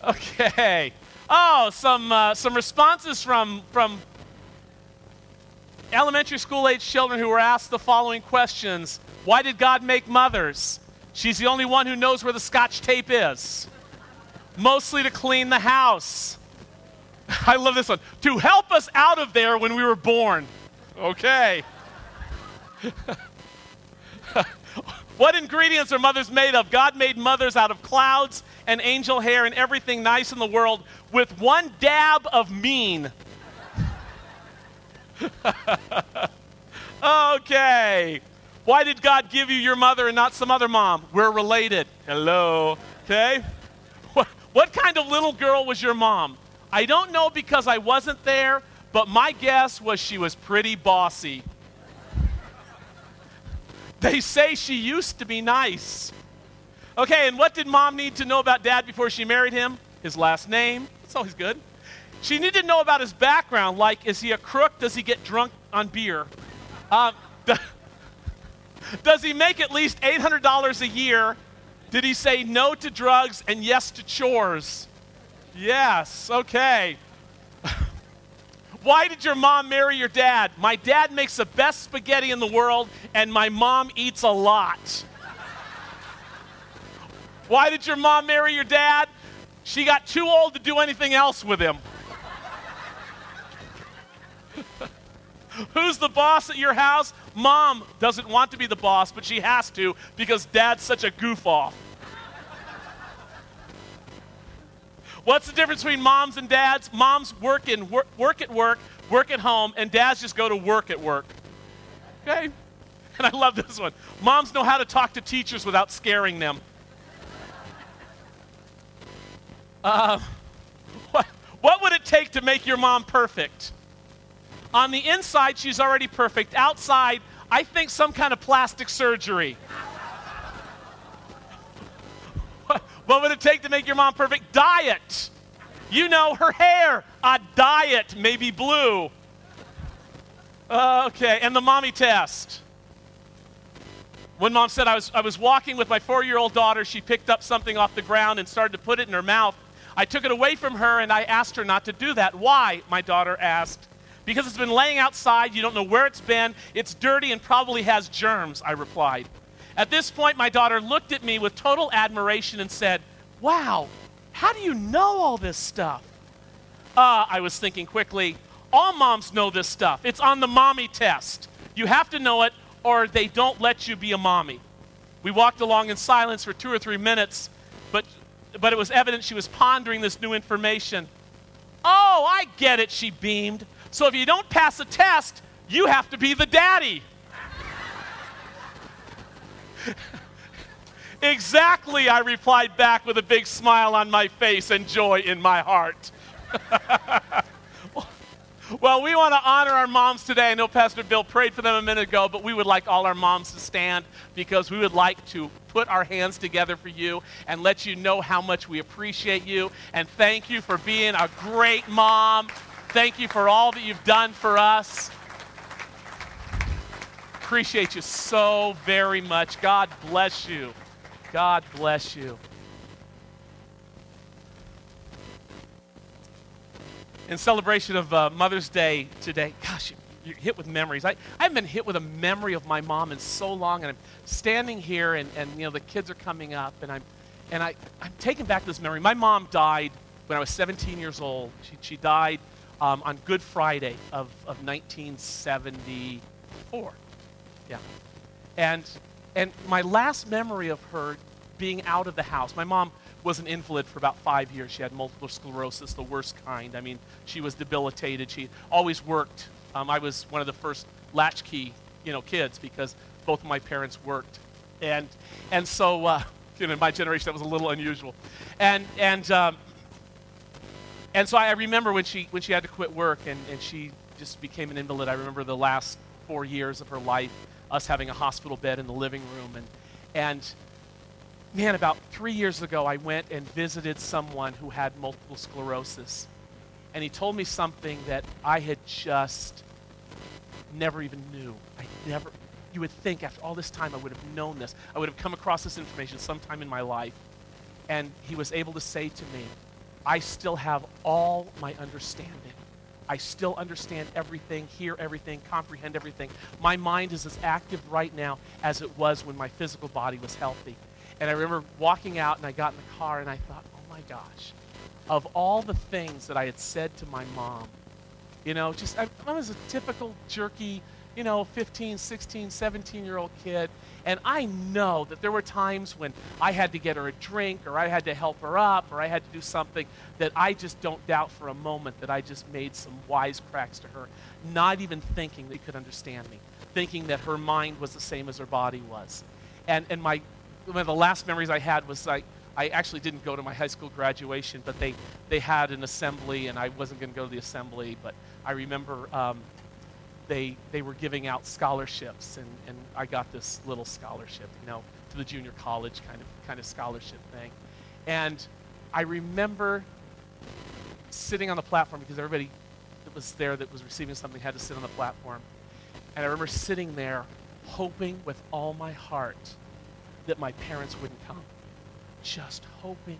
Okay. Oh, some responses from elementary school age children who were asked the following questions. Why did God make mothers? She's the only one who knows where the Scotch tape is. Mostly to clean the house. I love this one. To help us out of there when we were born. Okay. What ingredients are mothers made of? God made mothers out of clouds and angel hair and everything nice in the world with one dab of mean. Okay. Why did God give you your mother and not some other mom? We're related. Hello. Okay. What kind of little girl was your mom? I don't know because I wasn't there, but my guess was she was pretty bossy. They say she used to be nice. Okay, and what did mom need to know about dad before she married him? His last name. That's always good. She needed to know about his background, like, is he a crook? Does he get drunk on beer? Does he make at least $800 a year? Did he say no to drugs and yes to chores? Yes, okay. Why did your mom marry your dad? My dad makes the best spaghetti in the world, and my mom eats a lot. Why did your mom marry your dad? She got too old to do anything else with him. Who's the boss at your house? Mom doesn't want to be the boss, but she has to because dad's such a goof-off. What's the difference between moms and dads? Moms work at work, work at home, and dads just go to work at work. Okay? And I love this one. Moms know how to talk to teachers without scaring them. What would it take to make your mom perfect? On the inside, she's already perfect. Outside, I think some kind of plastic surgery. What would it take to make your mom perfect? Diet. You know, her hair. A diet, maybe blue. Okay, and the mommy test. When mom said, I was walking with my 4-year-old daughter, she picked up something off the ground and started to put it in her mouth. I took it away from her and I asked her not to do that. Why? My daughter asked. Because it's been laying outside, you don't know where it's been, it's dirty and probably has germs, I replied. At this point, my daughter looked at me with total admiration and said, wow, how do you know all this stuff? I was thinking quickly, all moms know this stuff. It's on the mommy test. You have to know it or they don't let you be a mommy. We walked along in silence for 2 or 3 minutes, but it was evident she was pondering this new information. Oh, I get it, she beamed. So if you don't pass a test, you have to be the daddy. Exactly, I replied back with a big smile on my face and joy in my heart. Well, we want to honor our moms today. I know Pastor Bill prayed for them a minute ago, but we would like all our moms to stand because we would like to put our hands together for you and let you know how much we appreciate you. And thank you for being a great mom. Thank you for all that you've done for us. Appreciate you so very much. God bless you. God bless you. In celebration of Mother's Day today, gosh, you're hit with memories. I haven't been hit with a memory of my mom in so long, and I'm standing here, and you know the kids are coming up, and I'm taken back to this memory. My mom died when I was 17 years old. She died on Good Friday of 1974. Yeah, and my last memory of her being out of the house. My mom was an invalid for about 5 years. She had multiple sclerosis, the worst kind. I mean, she was debilitated. She always worked. I was one of the first latchkey, kids because both of my parents worked, and so in my generation that was a little unusual, and so I remember when she had to quit work and she just became an invalid. I remember the last 4 years of her life, us having a hospital bed in the living room, and man, about 3 years ago, I went and visited someone who had multiple sclerosis. And he told me something that I had just never even knew. You would think after all this time I would have known this. I would have come across this information sometime in my life. And he was able to say to me, I still have all my understanding. I still understand everything, hear everything, comprehend everything. My mind is as active right now as it was when my physical body was healthy. And I remember walking out, and I got in the car, and I thought, oh my gosh, of all the things that I had said to my mom, I was a typical jerky, 15, 16, 17-year-old kid. And I know that there were times when I had to get her a drink, or I had to help her up, or I had to do something that I just don't doubt for a moment that I just made some wisecracks to her, not even thinking that she could understand me, thinking that her mind was the same as her body was. And one of the last memories I had was I actually didn't go to my high school graduation, but they had an assembly, and I wasn't going to go to the assembly, but I remember they were giving out scholarships, and I got this little scholarship, to the junior college kind of scholarship thing. And I remember sitting on the platform, because everybody that was there that was receiving something had to sit on the platform. And I remember sitting there hoping with all my heart that my parents wouldn't come. Just hoping.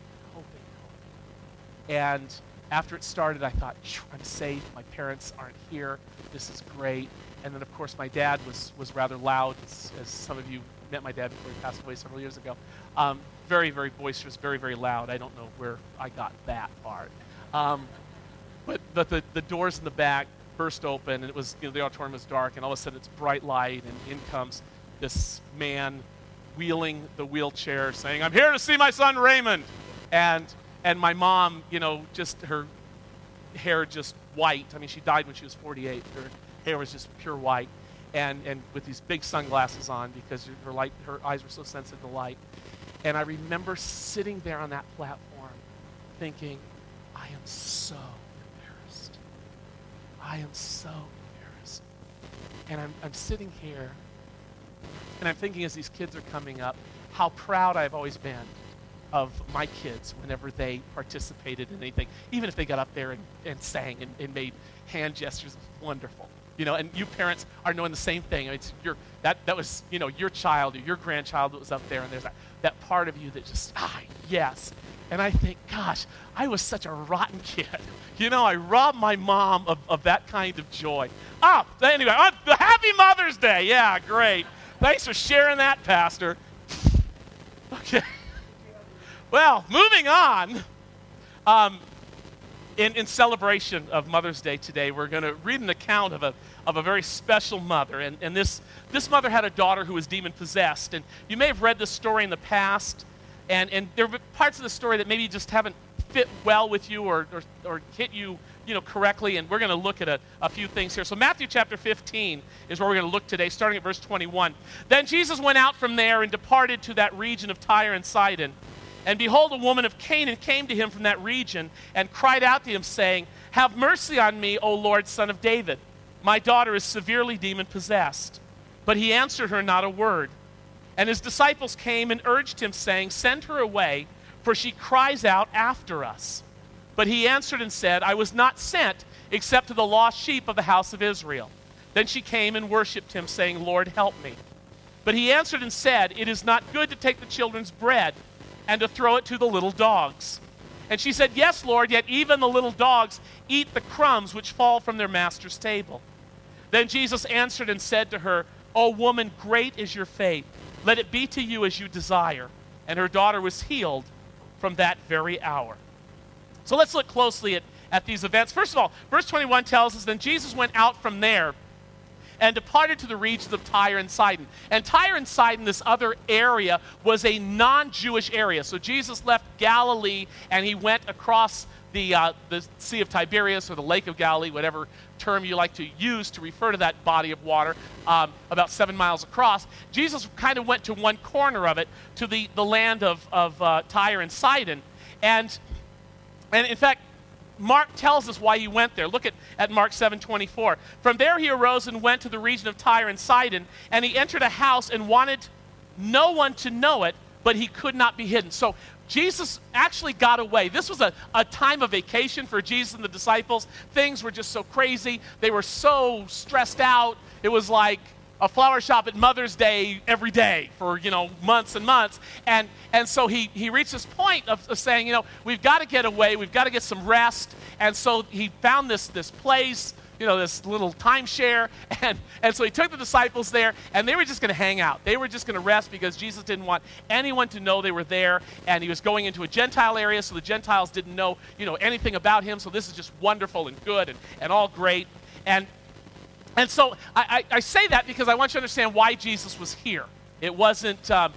And after it started, I thought, I'm safe. My parents aren't here. This is great. And then, of course, my dad was rather loud, as some of you met my dad before he passed away several years ago. Very, very boisterous, very, very loud. I don't know where I got that part. But the doors in the back burst open, and it was, the auditorium was dark, and all of a sudden it's bright light, and in comes this man wheeling the wheelchair, saying, "I'm here to see my son Raymond." And my mom, just her hair just white. I mean, she died when she was 48. Her hair was just pure white, and with these big sunglasses on, because her eyes were so sensitive to light. And I remember sitting there on that platform thinking, I am so embarrassed. I am so embarrassed. And I'm sitting here, and I'm thinking, as these kids are coming up, how proud I've always been of my kids whenever they participated in anything, even if they got up there and sang and made hand gestures. Wonderful. And you parents are knowing the same thing. I mean, that was your child or your grandchild that was up there, and there's that part of you that just, yes. And I think, gosh, I was such a rotten kid. I robbed my mom of that kind of joy. Anyway, happy Mother's Day. Yeah, great. Thanks for sharing that, Pastor. Okay. Well, moving on, in celebration of Mother's Day today, we're going to read an account of a very special mother. And this mother had a daughter who was demon-possessed. And you may have read this story in the past, and there are parts of the story that maybe just haven't fit well with you or hit you, correctly. And we're going to look at a few things here. So Matthew chapter 15 is where we're going to look today, starting at verse 21. Then Jesus went out from there and departed to that region of Tyre and Sidon. And behold, a woman of Canaan came to him from that region and cried out to him, saying, "Have mercy on me, O Lord, Son of David. My daughter is severely demon-possessed." But he answered her not a word. And his disciples came and urged him, saying, "Send her away, for she cries out after us." But he answered and said, "I was not sent except to the lost sheep of the house of Israel." Then she came and worshipped him, saying, "Lord, help me." But he answered and said, "It is not good to take the children's bread and to throw it to the little dogs." And she said, "Yes, Lord, yet even the little dogs eat the crumbs which fall from their master's table." Then Jesus answered and said to her, "O woman, great is your faith. Let it be to you as you desire." And her daughter was healed from that very hour. So let's look closely at these events. First of all, verse 21 tells us, then Jesus went out from there and departed to the regions of Tyre and Sidon. And Tyre and Sidon, this other area, was a non-Jewish area. So Jesus left Galilee and he went across the Sea of Tiberias, or the Lake of Galilee, whatever term you like to use to refer to that body of water, about 7 miles across. Jesus kind of went to one corner of it, to the land of Tyre and Sidon. And in fact, Mark tells us why he went there. Look at Mark 7:24. From there he arose and went to the region of Tyre and Sidon, and he entered a house and wanted no one to know it, but he could not be hidden. So Jesus actually got away. This was a time of vacation for Jesus and the disciples. Things were just so crazy. They were so stressed out. It was like, a flower shop at Mother's Day every day for, months and months. And so he reached this point of saying, we've got to get away, we've got to get some rest. And so he found this place, this little timeshare. And so he took the disciples there, and they were just going to hang out. They were just going to rest because Jesus didn't want anyone to know they were there. And he was going into a Gentile area, so the Gentiles didn't know, anything about him. So this is just wonderful and good and all great. And so I say that because I want you to understand why Jesus was here. It wasn't,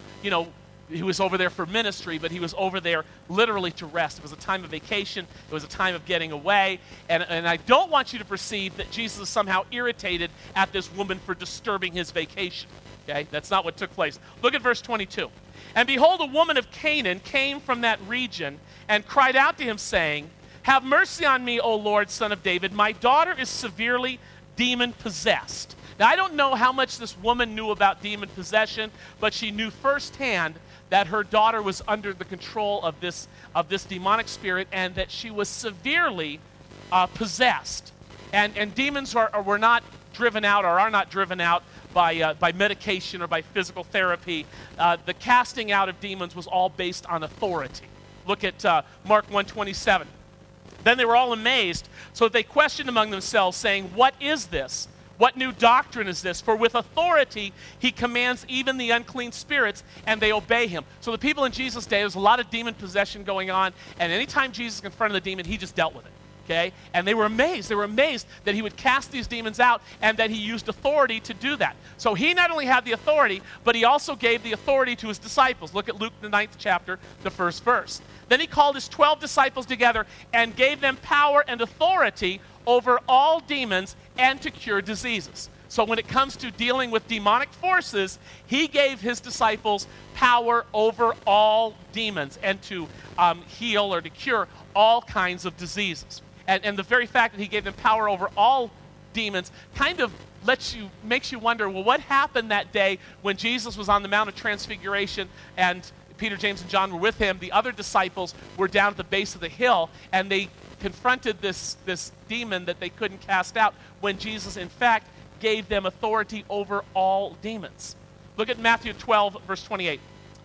he was over there for ministry, but he was over there literally to rest. It was a time of vacation. It was a time of getting away. And I don't want you to perceive that Jesus is somehow irritated at this woman for disturbing his vacation. Okay? That's not what took place. Look at verse 22. And behold, a woman of Canaan came from that region and cried out to him, saying, "Have mercy on me, O Lord, Son of David. My daughter is severely demon-possessed." Now, I don't know how much this woman knew about demon possession, but she knew firsthand that her daughter was under the control of this demonic spirit, and that she was severely possessed. And demons were not driven out, or are not driven out by medication or by physical therapy. The casting out of demons was all based on authority. Look at Mark 1:27. Then they were all amazed, so they questioned among themselves, saying, "What is this? What new doctrine is this? For with authority he commands even the unclean spirits, and they obey him." So the people in Jesus' day, there's a lot of demon possession going on, and anytime Jesus confronted the demon, he just dealt with it. Okay? And they were amazed. They were amazed that he would cast these demons out and that he used authority to do that. So he not only had the authority, but he also gave the authority to his disciples. Look at Luke, the 9th chapter, the 1st verse. Then he called his 12 disciples together and gave them power and authority over all demons and to cure diseases. So when it comes to dealing with demonic forces, he gave his disciples power over all demons and to heal or to cure all kinds of diseases. And the very fact that he gave them power over all demons kind of makes you wonder, well, what happened that day when Jesus was on the Mount of Transfiguration and Peter, James, and John were with him? The other disciples were down at the base of the hill, and they confronted this demon that they couldn't cast out when Jesus, in fact, gave them authority over all demons. Look at Matthew 12, verse 28.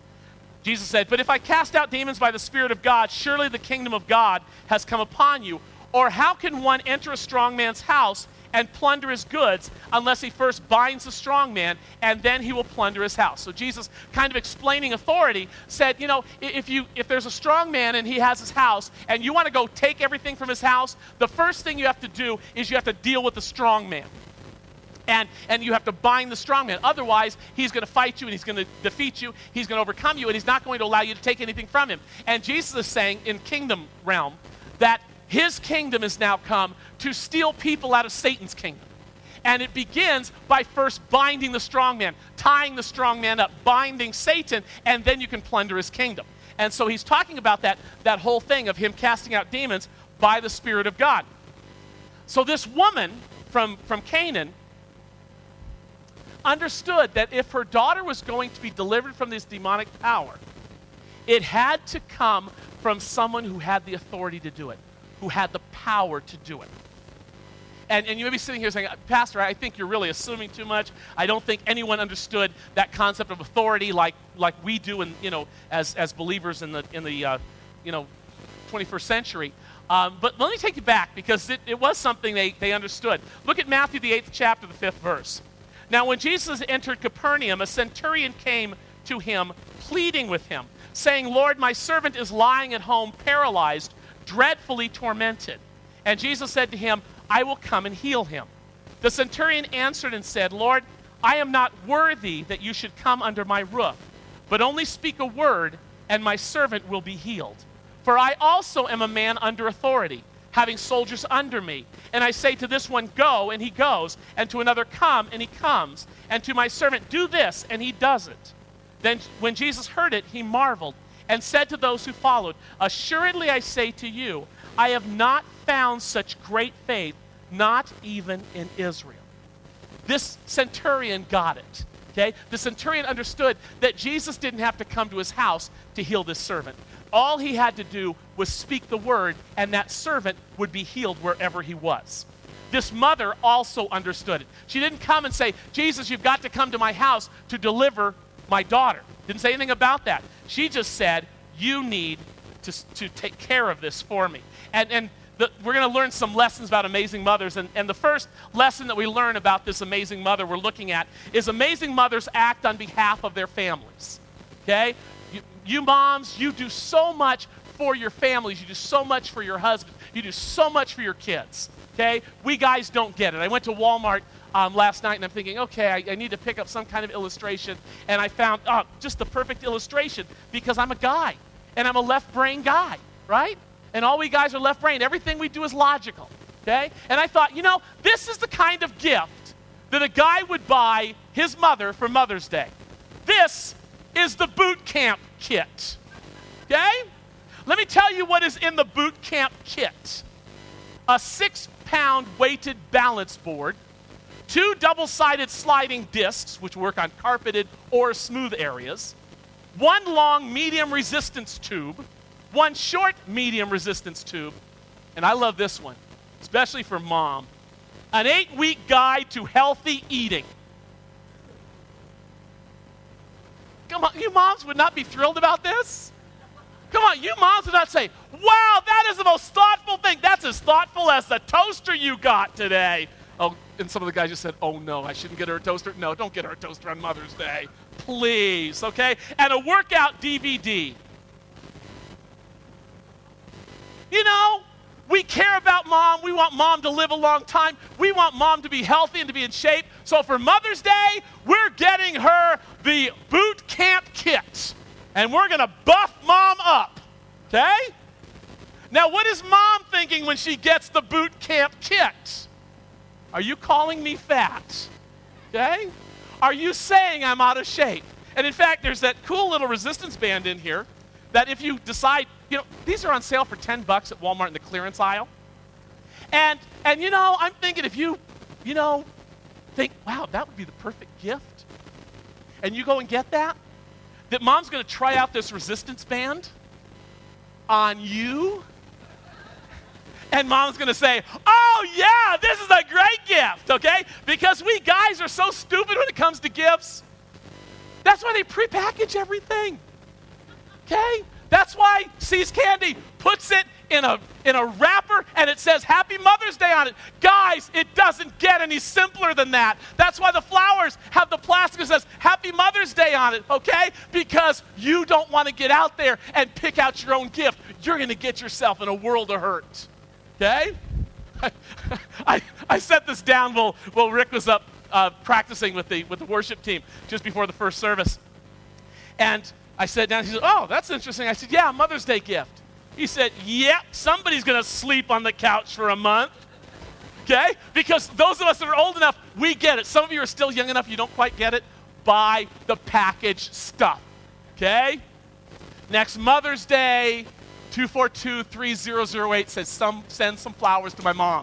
Jesus said, "But if I cast out demons by the Spirit of God, surely the kingdom of God has come upon you. Or how can one enter a strong man's house and plunder his goods unless he first binds the strong man, and then he will plunder his house?" So Jesus, kind of explaining authority, said, if there's a strong man and he has his house and you want to go take everything from his house, the first thing you have to do is you have to deal with the strong man. And you have to bind the strong man. Otherwise, he's going to fight you and he's going to defeat you. He's going to overcome you, and he's not going to allow you to take anything from him. And Jesus is saying in kingdom realm that his kingdom is now come to steal people out of Satan's kingdom. And it begins by first binding the strong man, tying the strong man up, binding Satan, and then you can plunder his kingdom. And so he's talking about that whole thing of him casting out demons by the Spirit of God. So this woman from Canaan understood that if her daughter was going to be delivered from this demonic power, it had to come from someone who had the authority to do it, who had the power to do it. And you may be sitting here saying, "Pastor, I think you're really assuming too much. I don't think anyone understood that concept of authority like we do as believers in the 21st century." But let me take you back, because it was something they understood. Look at Matthew, the 8th chapter, the 5th verse. "Now when Jesus entered Capernaum, a centurion came to him, pleading with him, saying, 'Lord, my servant is lying at home, paralyzed, dreadfully tormented.' And Jesus said to him, 'I will come and heal him.' The centurion answered and said, 'Lord, I am not worthy that you should come under my roof, but only speak a word, and my servant will be healed. For I also am a man under authority, having soldiers under me. And I say to this one, go, and he goes, and to another, come, and he comes, and to my servant, do this, and he does it.' Then when Jesus heard it, he marveled, and said to those who followed, 'Assuredly I say to you, I have not found such great faith, not even in Israel.'" This centurion got it. Okay? The centurion understood that Jesus didn't have to come to his house to heal this servant. All he had to do was speak the word, and that servant would be healed wherever he was. this mother also understood it. She didn't come and say, Jesus, you've got to come to my house to deliver my daughter. Didn't say anything about that. She just said, you need to take care of this for me. And we're going to learn some lessons about amazing mothers. And the first lesson that we learn about this amazing mother we're looking at is amazing mothers act on behalf of their families. Okay? You moms, you do so much for your families. You do so much for your husband. You do so much for your kids. Okay? We guys don't get it. I went to Walmart last night and I'm thinking, okay, I need to pick up some kind of illustration. And I found just the perfect illustration because I'm a guy and I'm a left brain guy, right? And all we guys are left brain. Everything we do is logical, okay? And I thought, this is the kind of gift that a guy would buy his mother for Mother's Day. This is the boot camp kit, okay? Let me tell you what is in the boot camp kit. A 6-pound weighted balance board, 2 double-sided sliding discs, which work on carpeted or smooth areas, 1 long medium resistance tube, 1 short medium resistance tube, and I love this one, especially for mom, an 8-week guide to healthy eating. Come on, you moms would not be thrilled about this? Come on, you moms would not say, wow, that is the most thoughtful thing. That's as thoughtful as the toaster you got today. Oh, and some of the guys just said, oh no, I shouldn't get her a toaster. No, don't get her a toaster on Mother's Day. Please, okay? And a workout DVD. We care about mom. We want mom to live a long time. We want mom to be healthy and to be in shape. So for Mother's Day, we're getting her the boot camp kit. And we're going to buff mom up, okay? Now, what is mom thinking when she gets the boot camp kit? Are you calling me fat, okay? Are you saying I'm out of shape? And in fact, there's that cool little resistance band in here that if you decide, these are on sale for $10 at Walmart in the clearance aisle. And I'm thinking if you think, wow, that would be the perfect gift. And you go and get that mom's going to try out this resistance band on you. And mom's going to say, oh yeah, this is a great gift, okay? Because we guys are so stupid when it comes to gifts. That's why they prepackage everything. Okay? That's why See's Candy puts it in a wrapper and it says Happy Mother's Day on it. Guys, it doesn't get any simpler than that. That's why the flowers have the plastic that says Happy Mother's Day on it, okay? Because you don't want to get out there and pick out your own gift. You're going to get yourself in a world of hurt, okay? I set this down while Rick was up practicing with the worship team just before the first service. And I sat down, he said, oh, that's interesting. I said, yeah, Mother's Day gift. He said, yep, somebody's going to sleep on the couch for a month, okay? Because those of us that are old enough, we get it. Some of you are still young enough, you don't quite get it. Buy the packaged stuff, okay? Next Mother's Day, 242-3008 says, send some flowers to my mom.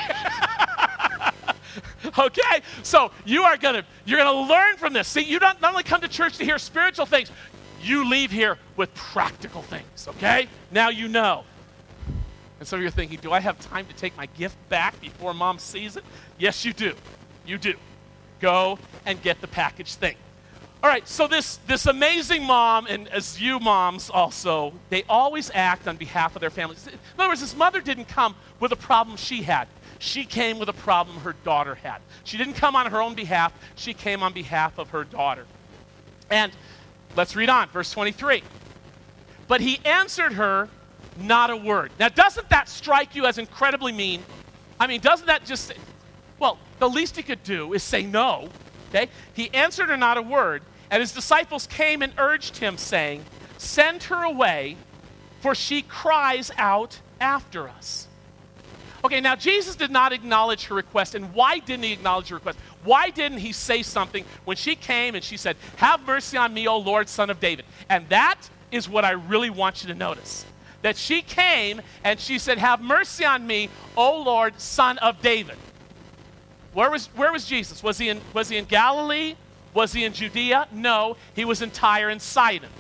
Okay? So you're gonna learn from this. See, you don't not only come to church to hear spiritual things, you leave here with practical things, okay? Now you know. And so you're thinking, do I have time to take my gift back before mom sees it? Yes, you do. You do. Go and get the packaged thing. All right, so this amazing mom, and as you moms also, they always act on behalf of their families. In other words, this mother didn't come with a problem she had. She came with a problem her daughter had. She didn't come on her own behalf. She came on behalf of her daughter. And let's read on, verse 23. But he answered her not a word. Now, doesn't that strike you as incredibly mean? I mean, doesn't that just say, well, the least he could do is say no, okay? He answered her not a word, and his disciples came and urged him, saying, send her away, for she cries out after us. Okay, now Jesus did not acknowledge her request, and why didn't he acknowledge her request? Why didn't he say something when she came and she said, have mercy on me, O Lord, Son of David? And that is what I really want you to notice. That she came and she said, have mercy on me, O Lord, Son of David. Where was Jesus? Was he in Galilee? Was he in Judea? No, he was in Tyre and Sidon.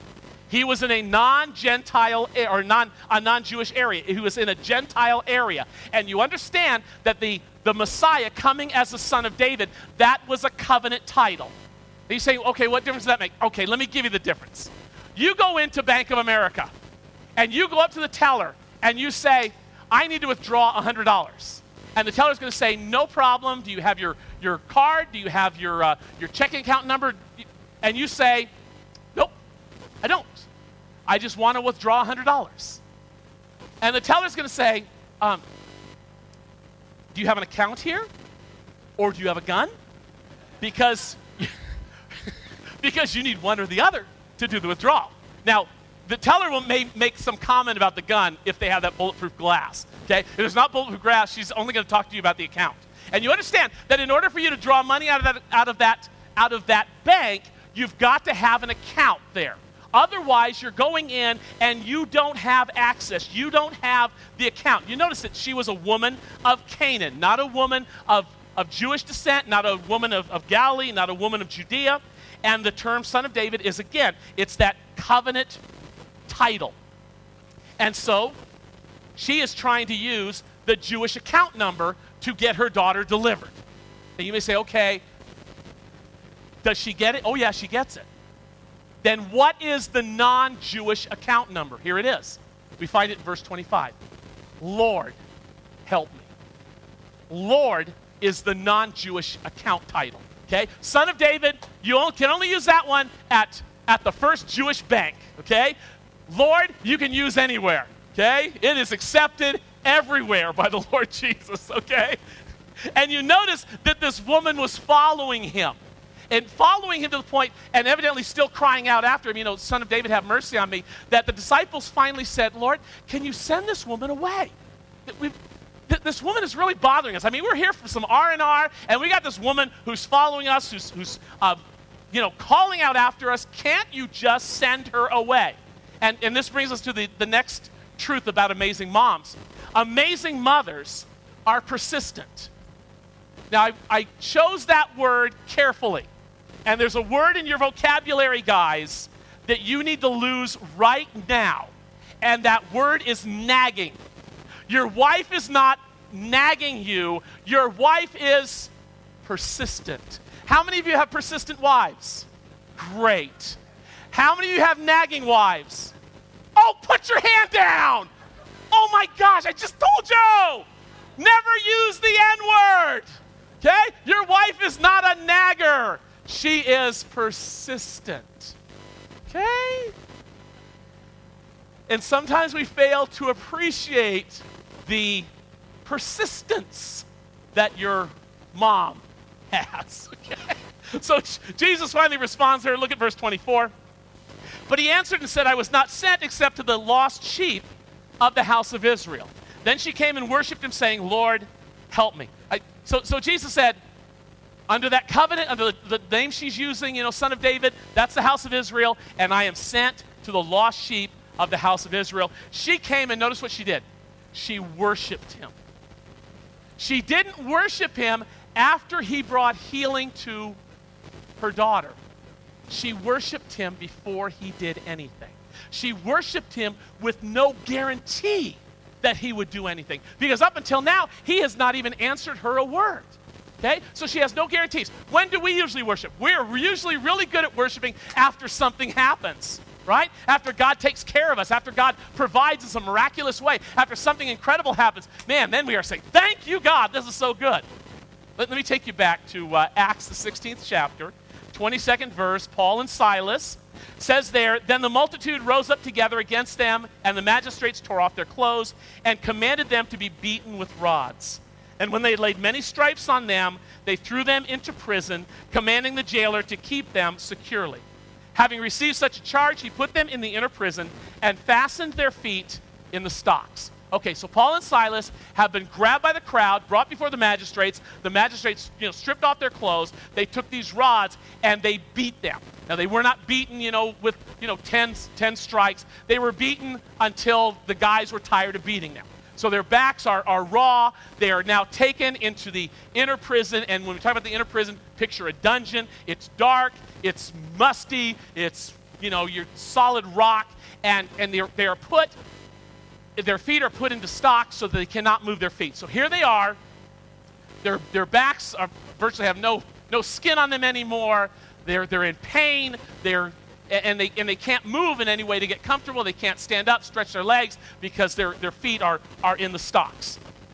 He was in a non-Gentile or a non-Jewish area. He was in a Gentile area. And you understand that the Messiah coming as the son of David, that was a covenant title. And you say, okay, what difference does that make? Okay, let me give you the difference. You go into Bank of America, and you go up to the teller, and you say, I need to withdraw $100. And the teller's going to say, no problem. Do you have your card? Do you have your checking account number? And you say, nope, I don't. I just want to withdraw $100. And the teller's going to say, do you have an account here? Or do you have a gun? Because you need one or the other to do the withdrawal. Now, the teller will make some comment about the gun if they have that bulletproof glass. Okay? If it's not bulletproof glass, she's only going to talk to you about the account. And you understand that in order for you to draw money out of that bank, you've got to have an account there. Otherwise, you're going in and you don't have access. You don't have the account. You notice that she was a woman of Canaan, not a woman of Jewish descent, not a woman of Galilee, not a woman of Judea. And the term son of David is, again, it's that covenant title. And so she is trying to use the Jewish account number to get her daughter delivered. And you may say, okay, does she get it? Oh, yeah, she gets it. Then what is the non-Jewish account number? Here it is. We find it in verse 25. Lord, help me. Lord is the non-Jewish account title. Okay? Son of David, you can only use that one at the first Jewish bank. Okay? Lord, you can use anywhere. Okay? It is accepted everywhere by the Lord Jesus. Okay? And you notice that this woman was following him. And following him to the point, and evidently still crying out after him, Son of David, have mercy on me, that the disciples finally said, Lord, can you send this woman away? This woman is really bothering us. I mean, we're here for some R&R, and we got this woman who's following us, who's calling out after us. Can't you just send her away? And this brings us to the next truth about amazing moms. Amazing mothers are persistent. Now, I chose that word carefully. And there's a word in your vocabulary, guys, that you need to lose right now. And that word is nagging. Your wife is not nagging you. Your wife is persistent. How many of you have persistent wives? Great. How many of you have nagging wives? Oh, put your hand down. Oh my gosh, I just told you. Never use the N-word. Okay? Your wife is not a nagger. She is persistent. Okay? And sometimes we fail to appreciate the persistence that your mom has. Okay? So Jesus finally responds to her. Look at verse 24. But he answered and said, I was not sent except to the lost sheep of the house of Israel. Then she came and worshipped him, saying, Lord, help me. So Jesus said, under that covenant, under the name she's using, Son of David, that's the house of Israel, and I am sent to the lost sheep of the house of Israel. She came, and notice what she did. She worshiped him. She didn't worship him after he brought healing to her daughter. She worshiped him before he did anything. She worshiped him with no guarantee that he would do anything. Because up until now, he has not even answered her a word. Okay? So she has no guarantees. When do we usually worship? We're usually really good at worshiping after something happens, right? After God takes care of us, after God provides us a miraculous way, after something incredible happens. Man, then we are saying, thank you, God, this is so good. Let me take you back to Acts, the 16th chapter, 22nd verse. Paul and Silas says there, then the multitude rose up together against them, and the magistrates tore off their clothes and commanded them to be beaten with rods. And when they had laid many stripes on them, they threw them into prison, commanding the jailer to keep them securely. Having received such a charge, he put them in the inner prison and fastened their feet in the stocks. Okay, so Paul and Silas have been grabbed by the crowd, brought before the magistrates. The magistrates, stripped off their clothes. They took these rods and they beat them. Now, they were not beaten, with 10 strikes. They were beaten until the guys were tired of beating them. So their backs are raw. They are now taken into the inner prison. And when we talk about the inner prison, picture a dungeon. It's dark. It's musty. It's your solid rock, and their feet are put into stocks so that they cannot move their feet. So here they are. Their backs virtually have no skin on them anymore. They're in pain. And they can't move in any way to get comfortable. They can't stand up, stretch their legs, because their feet are in the stocks.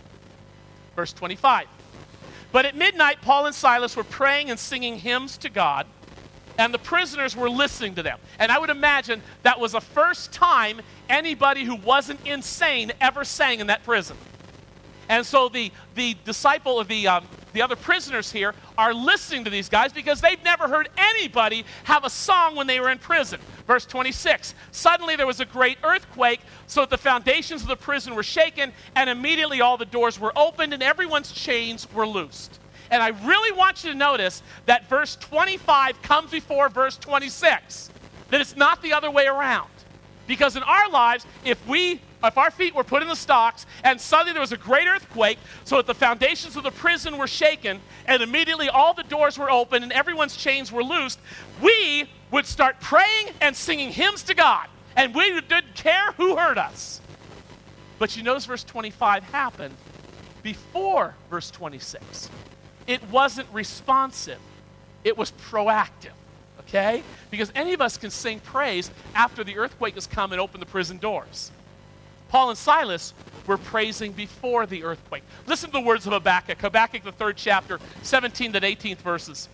Verse 25. But at midnight, Paul and Silas were praying and singing hymns to God, and the prisoners were listening to them. And I would imagine that was the first time anybody who wasn't insane ever sang in that prison. And so the disciple of the other prisoners here are listening to these guys because they've never heard anybody have a song when they were in prison. Verse 26, suddenly there was a great earthquake, so that the foundations of the prison were shaken, and immediately all the doors were opened and everyone's chains were loosed. And I really want you to notice that verse 25 comes before verse 26, that it's not the other way around. Because in our lives, if our feet were put in the stocks and suddenly there was a great earthquake, so that the foundations of the prison were shaken and immediately all the doors were open and everyone's chains were loosed, we would start praying and singing hymns to God, and we didn't care who heard us. But you notice verse 25 happened before verse 26. It wasn't responsive. It was proactive. Okay? Because any of us can sing praise after the earthquake has come and opened the prison doors. Paul and Silas were praising before the earthquake. Listen to the words of Habakkuk. Habakkuk, the 3rd chapter, 17th and 18th verses.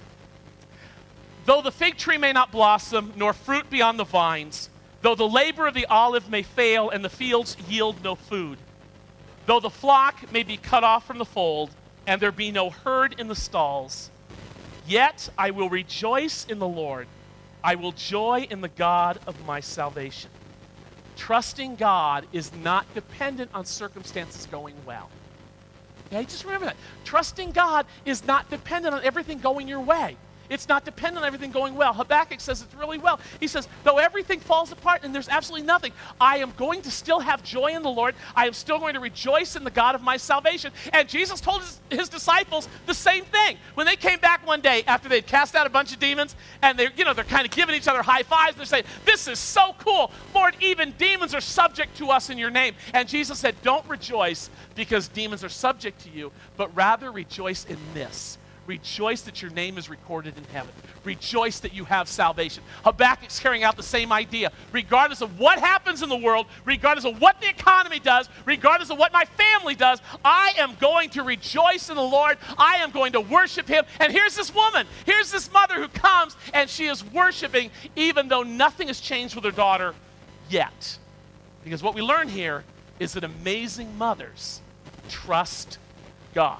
Though the fig tree may not blossom, nor fruit be on the vines, though the labor of the olive may fail and the fields yield no food, though the flock may be cut off from the fold and there be no herd in the stalls, yet I will rejoice in the Lord. I will joy in the God of my salvation. Trusting God is not dependent on circumstances going well. Okay, just remember that. Trusting God is not dependent on everything going your way. It's not dependent on everything going well. Habakkuk says it really well. He says, though everything falls apart and there's absolutely nothing, I am going to still have joy in the Lord. I am still going to rejoice in the God of my salvation. And Jesus told his disciples the same thing. When they came back one day after they'd cast out a bunch of demons, and they're kind of giving each other high fives, they're saying, this is so cool. Lord, even demons are subject to us in your name. And Jesus said, don't rejoice because demons are subject to you, but rather rejoice in this. Rejoice that your name is recorded in heaven. Rejoice that you have salvation. Habakkuk's carrying out the same idea. Regardless of what happens in the world, regardless of what the economy does, regardless of what my family does, I am going to rejoice in the Lord. I am going to worship him. And here's this woman. Here's this mother who comes and she is worshiping even though nothing has changed with her daughter yet. Because what we learn here is that amazing mothers trust God.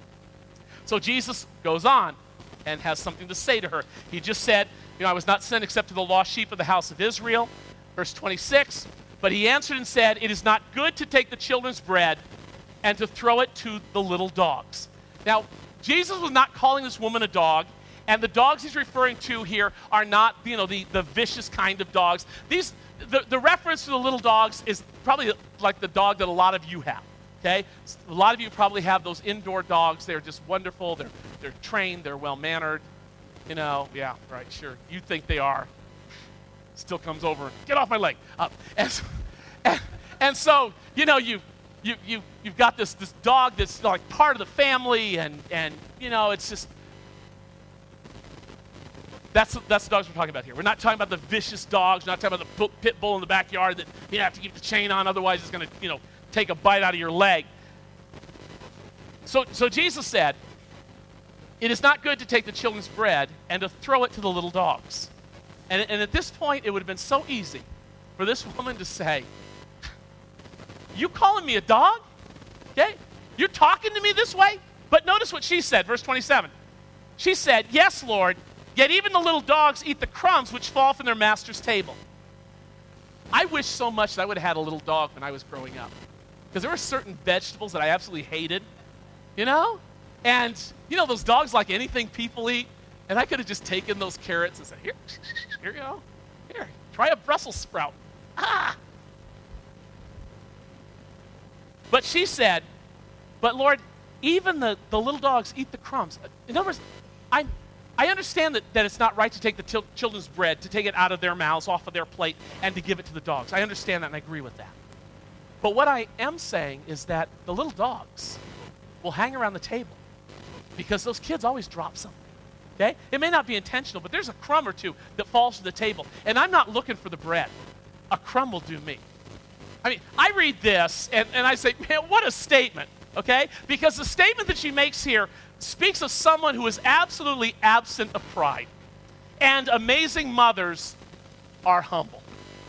So Jesus goes on and has something to say to her. He just said, I was not sent except to the lost sheep of the house of Israel. Verse 26, but he answered and said, it is not good to take the children's bread and to throw it to the little dogs. Now, Jesus was not calling this woman a dog, and the dogs he's referring to here are not, the vicious kind of dogs. The reference to the little dogs is probably like the dog that a lot of you have. Okay? A lot of you probably have those indoor dogs. They're just wonderful. They're trained. They're well-mannered. Yeah, right, sure. You think they are. Still comes over, get off my leg. And so, you've got this dog that's like part of the family, and it's just, that's the dogs we're talking about here. We're not talking about the vicious dogs. We're not talking about the pit bull in the backyard that you have to keep the chain on, otherwise it's going to, take a bite out of your leg. So Jesus said, it is not good to take the children's bread and to throw it to the little dogs. And at this point, it would have been so easy for this woman to say, you calling me a dog? Okay? You're talking to me this way? But notice what she said, verse 27. She said, yes, Lord, yet even the little dogs eat the crumbs which fall from their master's table. I wish so much that I would have had a little dog when I was growing up. Because there were certain vegetables that I absolutely hated, And, those dogs like anything people eat. And I could have just taken those carrots and said, here you go. Here, try a Brussels sprout. Ah! But she said, but Lord, even the little dogs eat the crumbs. In other words, I understand that it's not right to take the children's bread, to take it out of their mouths, off of their plate, and to give it to the dogs. I understand that, and I agree with that. But what I am saying is that the little dogs will hang around the table because those kids always drop something. Okay? It may not be intentional, but there's a crumb or two that falls to the table. And I'm not looking for the bread. A crumb will do me. I mean, I read this, and I say, man, what a statement. Okay? Because the statement that she makes here speaks of someone who is absolutely absent of pride. And amazing mothers are humble.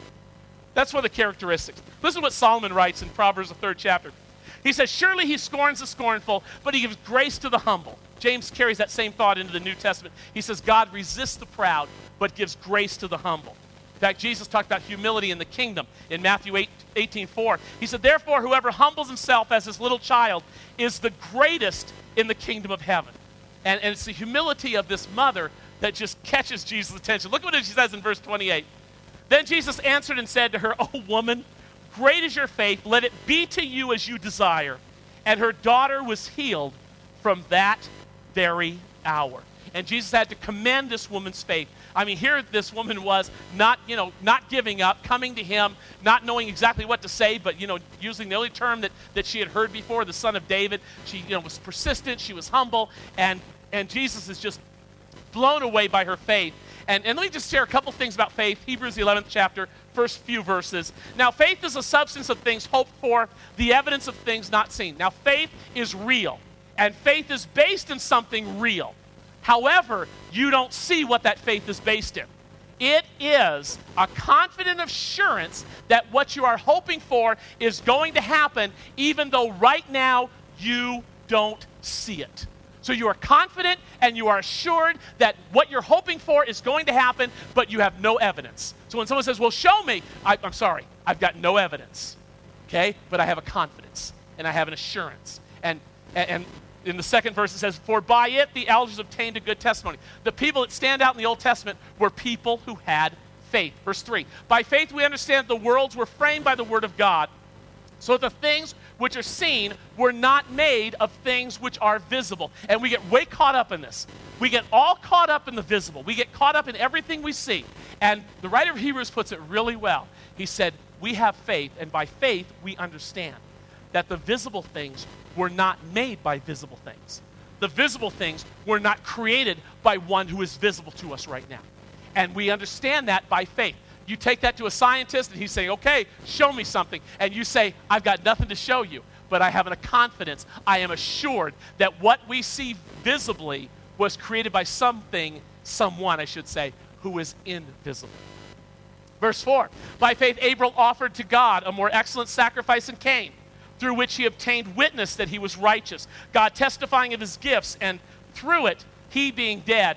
That's one of the characteristics. Listen to what Solomon writes in Proverbs, the 3rd chapter. He says, surely he scorns the scornful, but he gives grace to the humble. James carries that same thought into the New Testament. He says, God resists the proud, but gives grace to the humble. In fact, Jesus talked about humility in the kingdom in Matthew 18:4. He said, therefore, whoever humbles himself as his little child is the greatest in the kingdom of heaven. And it's the humility of this mother that just catches Jesus' attention. Look at what she says in verse 28. Then Jesus answered and said to her, O woman, great is your faith. Let it be to you as you desire. And her daughter was healed from that very hour. And Jesus had to commend this woman's faith. I mean, here this woman was not giving up, coming to him, not knowing exactly what to say, but, using the only term that she had heard before, the son of David. She, was persistent, she was humble, and Jesus is just blown away by her faith. And let me just share a couple things about faith. Hebrews, the 11th chapter, first few verses. Now, faith is a substance of things hoped for, the evidence of things not seen. Now, faith is real, and faith is based in something real. However, you don't see what that faith is based in. It is a confident assurance that what you are hoping for is going to happen, even though right now you don't see it. So you are confident and you are assured that what you're hoping for is going to happen, but you have no evidence. So when someone says, well, show me, I'm sorry, I've got no evidence, okay? But I have a confidence and I have an assurance. And in the second verse it says, for by it the elders obtained a good testimony. The people that stand out in the Old Testament were people who had faith. Verse 3, by faith we understand the worlds were framed by the word of God, so the things which are seen were not made of things which are visible. And we get way caught up in this. We get all caught up in the visible. We get caught up in everything we see. And the writer of Hebrews puts it really well. He said, we have faith, and by faith we understand that the visible things were not made by visible things. The visible things were not created by one who is visible to us right now. And we understand that by faith. You take that to a scientist and he's saying, okay, show me something. And you say, I've got nothing to show you, but I have a confidence. I am assured that what we see visibly was created by someone, I should say, who is invisible. Verse 4, by faith Abel offered to God a more excellent sacrifice than Cain, through which he obtained witness that he was righteous, God testifying of his gifts, and through it, he being dead,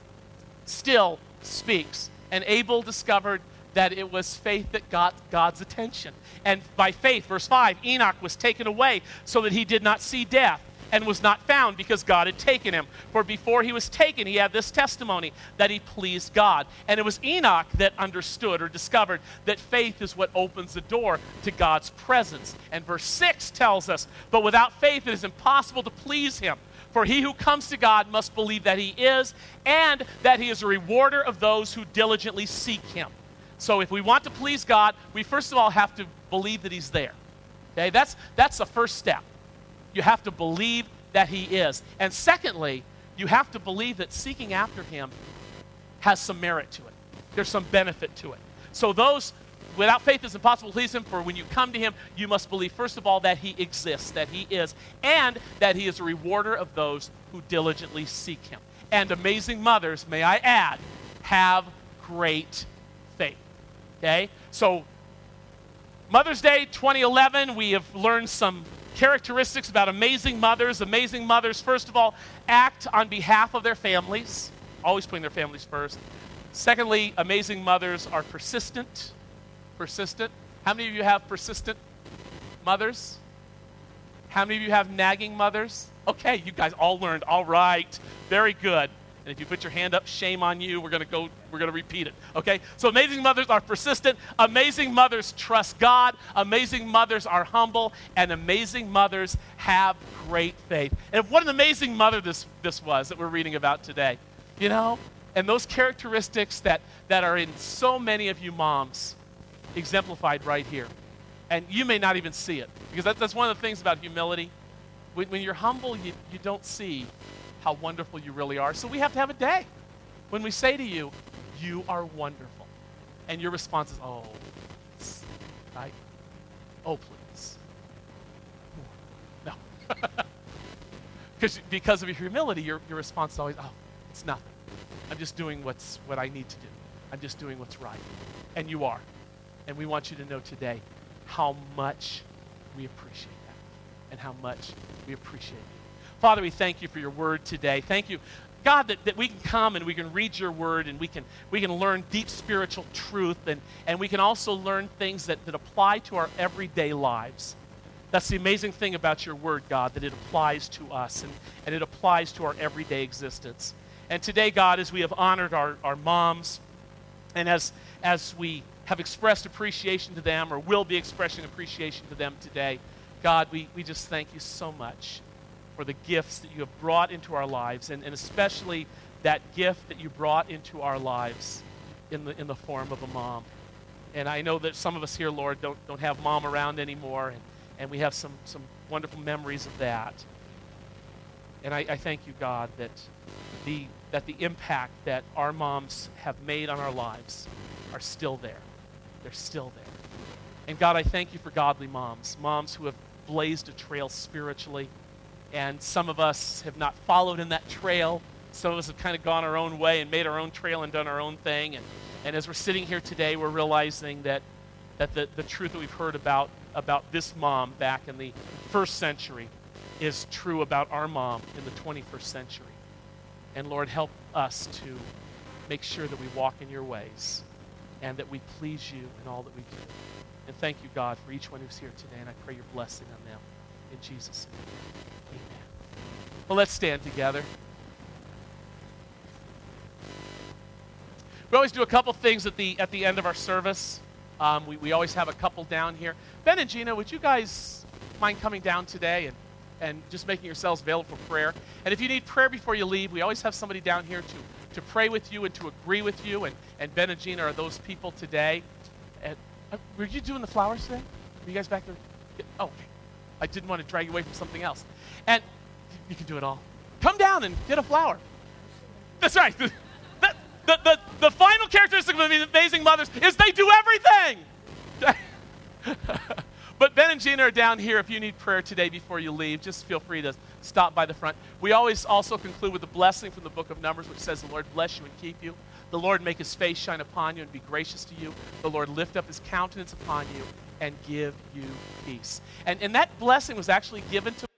still speaks. And Abel discovered that it was faith that got God's attention. And by faith, verse 5, Enoch was taken away so that he did not see death, and was not found because God had taken him. For before he was taken, he had this testimony that he pleased God. And it was Enoch that understood or discovered that faith is what opens the door to God's presence. And verse 6 tells us, but without faith it is impossible to please him. For he who comes to God must believe that he is, and that he is a rewarder of those who diligently seek him. So if we want to please God, we first of all have to believe that he's there. Okay, that's the first step. You have to believe that he is. And secondly, you have to believe that seeking after him has some merit to it. There's some benefit to it. So without faith it's impossible to please him, for when you come to him, you must believe, first of all, that he exists, that he is, and that he is a rewarder of those who diligently seek him. And amazing mothers, may I add, have great faith. Okay? So, Mother's Day 2011, we have learned some characteristics about amazing mothers. Amazing mothers, first of all, act on behalf of their families, always putting their families first. Secondly, amazing mothers are persistent. Persistent. How many of you have persistent mothers? How many of you have nagging mothers? Okay, you guys all learned. All right. Very good. And if you put your hand up, shame on you. We're going to repeat it. Okay? So amazing mothers are persistent. Amazing mothers trust God. Amazing mothers are humble. And amazing mothers have great faith. And what an amazing mother this was that we're reading about today. you know? And those characteristics that are in so many of you moms exemplified right here. And you may not even see it, because that's one of the things about humility. When you're humble, you don't see how wonderful you really are. So we have to have a day when we say to you, you are wonderful. And your response is, oh, please, right? Oh, please. No. Because of your humility, your response is always, oh, it's nothing. I'm just doing what I need to do. I'm just doing what's right. And you are. And we want you to know today how much we appreciate that and how much we appreciate you. Father, we thank you for your word today. Thank you, God, that we can come and we can read your word and we can learn deep spiritual truth and we can also learn things that apply to our everyday lives. That's the amazing thing about your word, God, that it applies to us and it applies to our everyday existence. And today, God, as we have honored our moms and as we have expressed appreciation to them or will be expressing appreciation to them today, God, we just thank you so much for the gifts that you have brought into our lives and especially that gift that you brought into our lives in the form of a mom. And I know that some of us here, Lord, don't have mom around anymore, and we have some wonderful memories of that. And I thank you, God, that the impact that our moms have made on our lives are still there. They're still there. And God, I thank you for godly moms who have blazed a trail spiritually. And some of us have not followed in that trail. Some of us have kind of gone our own way and made our own trail and done our own thing. And as we're sitting here today, we're realizing that the truth that we've heard about this mom back in the first century is true about our mom in the 21st century. And Lord, help us to make sure that we walk in your ways and that we please you in all that we do. And thank you, God, for each one who's here today, and I pray your blessing on them. In Jesus' name, amen. Well, let's stand together. We always do a couple things at the end of our service. We always have a couple down here. Ben and Gina, would you guys mind coming down today and just making yourselves available for prayer? And if you need prayer before you leave, we always have somebody down here to pray with you and to agree with you. And Ben and Gina are those people today. And, were you doing the flowers today? Were you guys back there? Oh, okay. I didn't want to drag you away from something else. And you can do it all. Come down and get a flower. That's right. The final characteristic of amazing mothers is they do everything. But Ben and Gina are down here. If you need prayer today before you leave, just feel free to stop by the front. We always also conclude with a blessing from the book of Numbers, which says, the Lord bless you and keep you. The Lord make his face shine upon you and be gracious to you. The Lord lift up his countenance upon you and give you peace. And that blessing was actually given to